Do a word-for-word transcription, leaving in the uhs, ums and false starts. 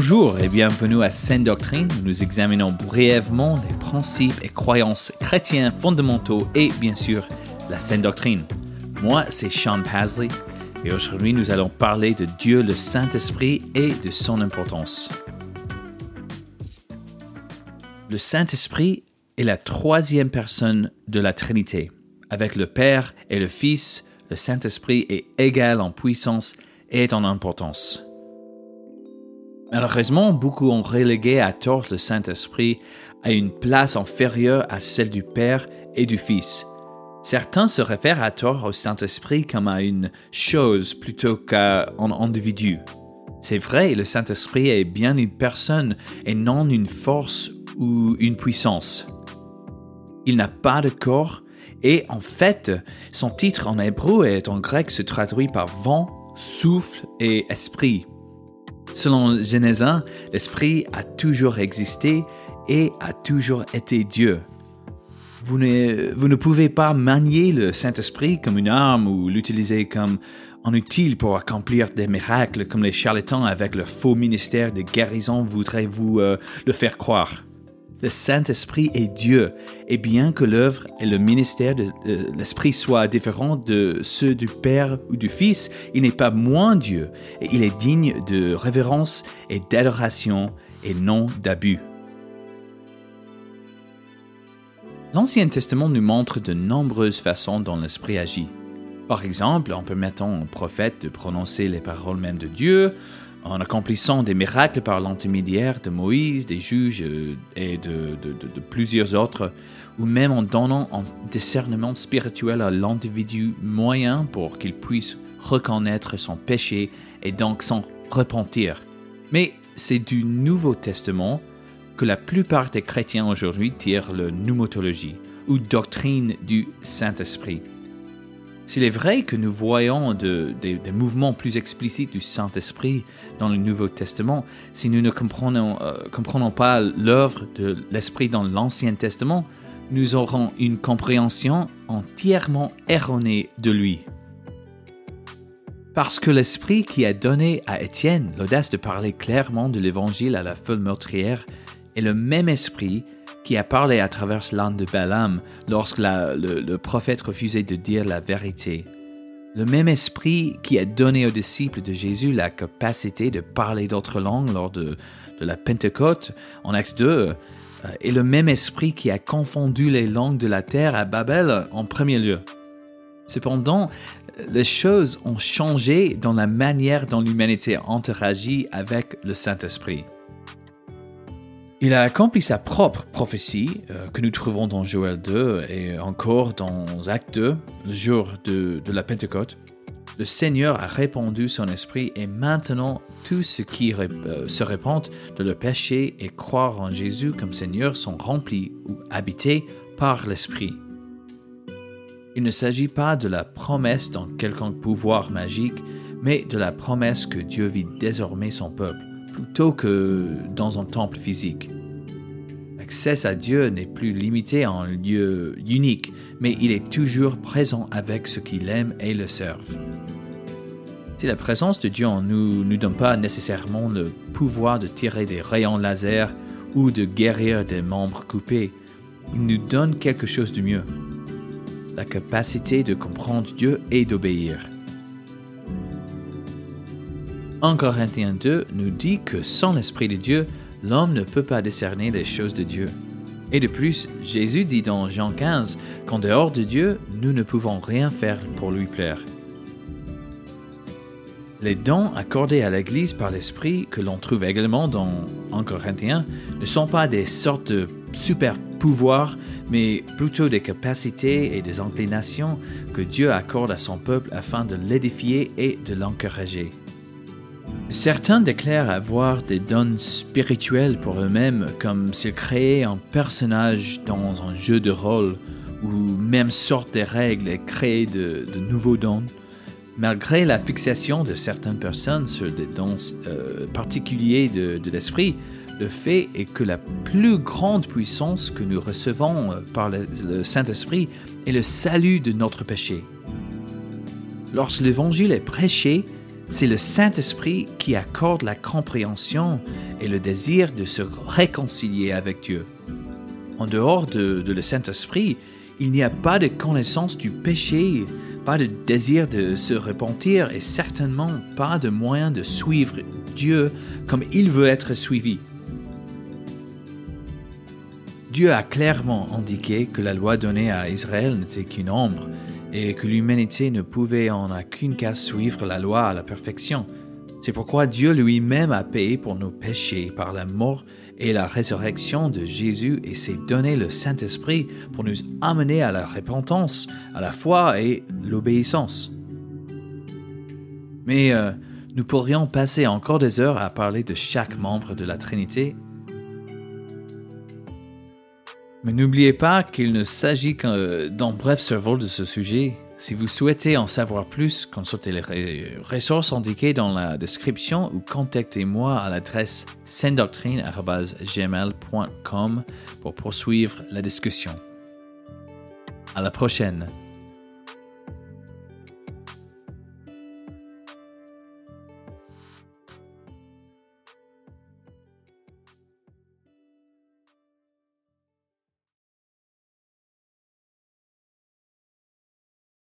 Bonjour et bienvenue à Sainte Doctrine, où nous examinons brièvement les principes et croyances chrétiens fondamentaux et bien sûr la Sainte Doctrine. Moi, c'est Sean Pasley et aujourd'hui nous allons parler de Dieu le Saint-Esprit et de son importance. Le Saint-Esprit est la troisième personne de la Trinité. Avec le Père et le Fils, le Saint-Esprit est égal en puissance et en importance. Malheureusement, beaucoup ont relégué à tort le Saint-Esprit à une place inférieure à celle du Père et du Fils. Certains se réfèrent à tort au Saint-Esprit comme à une chose plutôt qu'à un individu. C'est vrai, le Saint-Esprit est bien une personne et non une force ou une puissance. Il n'a pas de corps et en fait, son titre en hébreu et en grec se traduit par vent, souffle et esprit. Selon Genèse un, l'Esprit a toujours existé et a toujours été Dieu. Vous ne, vous ne pouvez pas manier le Saint-Esprit comme une arme ou l'utiliser comme un outil pour accomplir des miracles comme les charlatans avec le faux ministère de guérison voudraient vous euh, le faire croire. Le Saint-Esprit est Dieu, et bien que l'œuvre et le ministère de euh, l'Esprit soient différents de ceux du Père ou du Fils, il n'est pas moins Dieu, et il est digne de révérence et d'adoration et non d'abus. L'Ancien Testament nous montre de nombreuses façons dont l'Esprit agit. Par exemple, en permettant aux prophètes de prononcer les paroles mêmes de Dieu, en accomplissant des miracles par l'intermédiaire de Moïse, des juges et de, de, de, de plusieurs autres, ou même en donnant un discernement spirituel à l'individu moyen pour qu'il puisse reconnaître son péché et donc s'en repentir. Mais c'est du Nouveau Testament que la plupart des chrétiens aujourd'hui tirent la pneumatologie, ou doctrine du Saint-Esprit. S'il est vrai que nous voyons de, de, des mouvements plus explicites du Saint-Esprit dans le Nouveau Testament, si nous ne comprenons, euh, comprenons pas l'œuvre de l'Esprit dans l'Ancien Testament, nous aurons une compréhension entièrement erronée de lui. Parce que l'Esprit qui a donné à Étienne l'audace de parler clairement de l'Évangile à la foule meurtrière est le même Esprit qui a parlé à travers l'âne de Balaam lorsque la, le, le prophète refusait de dire la vérité. Le même esprit qui a donné aux disciples de Jésus la capacité de parler d'autres langues lors de, de la Pentecôte en Acte deux est le même esprit qui a confondu les langues de la terre à Babel en premier lieu. Cependant, les choses ont changé dans la manière dont l'humanité interagit avec le Saint-Esprit. Il a accompli sa propre prophétie, euh, que nous trouvons dans Joël deux et encore dans Acte deux, le jour de, de la Pentecôte. Le Seigneur a répandu son esprit et maintenant tous ceux qui euh, se répandent de leur péché et croient en Jésus comme Seigneur sont remplis ou habités par l'Esprit. Il ne s'agit pas de la promesse d'un quelconque pouvoir magique, mais de la promesse que Dieu vit désormais son peuple, plutôt que dans un temple physique. L'accès à Dieu n'est plus limité à un lieu unique, mais il est toujours présent avec ceux qui l'aiment et le servent. Si la présence de Dieu en nous ne donne pas nécessairement le pouvoir de tirer des rayons laser ou de guérir des membres coupés, il nous donne quelque chose de mieux, la capacité de comprendre Dieu et d'obéir. un Corinthiens deux nous dit que sans l'Esprit de Dieu, l'homme ne peut pas discerner les choses de Dieu. Et de plus, Jésus dit dans Jean quinze qu'en dehors de Dieu, nous ne pouvons rien faire pour lui plaire. Les dons accordés à l'Église par l'Esprit, que l'on trouve également dans un Corinthiens, ne sont pas des sortes de super pouvoirs, mais plutôt des capacités et des inclinations que Dieu accorde à son peuple afin de l'édifier et de l'encourager. Certains déclarent avoir des dons spirituels pour eux-mêmes, comme s'ils créaient un personnage dans un jeu de rôle, ou même sortent des règles et créent de, de nouveaux dons. Malgré la fixation de certaines personnes sur des dons euh, particuliers de, de l'esprit, le fait est que la plus grande puissance que nous recevons par le, le Saint-Esprit est le salut de notre péché. Lorsque l'Évangile est prêché, C'est le Saint-Esprit qui accorde la compréhension et le désir de se réconcilier avec Dieu. En dehors de, de le Saint-Esprit, il n'y a pas de connaissance du péché, pas de désir de se repentir et certainement pas de moyen de suivre Dieu comme il veut être suivi. Dieu a clairement indiqué que la loi donnée à Israël n'était qu'une ombre et que l'humanité ne pouvait en aucun cas suivre la loi à la perfection. C'est pourquoi Dieu lui-même a payé pour nos péchés par la mort et la résurrection de Jésus et s'est donné le Saint-Esprit pour nous amener à la repentance, à la foi et l'obéissance. Mais euh, nous pourrions passer encore des heures à parler de chaque membre de la Trinité. Mais n'oubliez pas qu'il ne s'agit que d'un bref survol de ce sujet. Si vous souhaitez en savoir plus, consultez les ressources indiquées dans la description ou contactez-moi à l'adresse saintedoctrine arobase gmail point com pour poursuivre la discussion. À la prochaine!